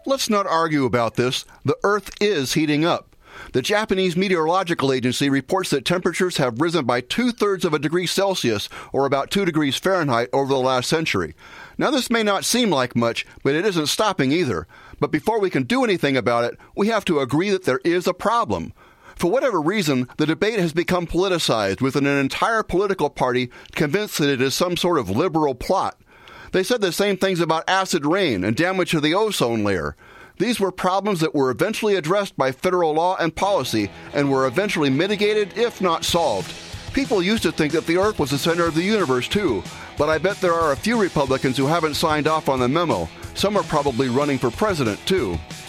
Let's not argue about this. The Earth is heating up. The Japanese Meteorological Agency reports that temperatures have risen by 2/3 of a degree Celsius, or about 2 degrees Fahrenheit, over the last century. Now, this may not seem like much, but it isn't stopping either. But before we can do anything about it, we have to agree that there is a problem. For whatever reason, the debate has become politicized, with an entire political party convinced that it is some sort of liberal plot. They said the same things about acid rain and damage to the ozone layer. These were problems that were eventually addressed by federal law and policy and were eventually mitigated, if not solved. People used to think that the Earth was the center of the universe, too, but I bet there are a few Republicans who haven't signed off on the memo. Some are probably running for president, too.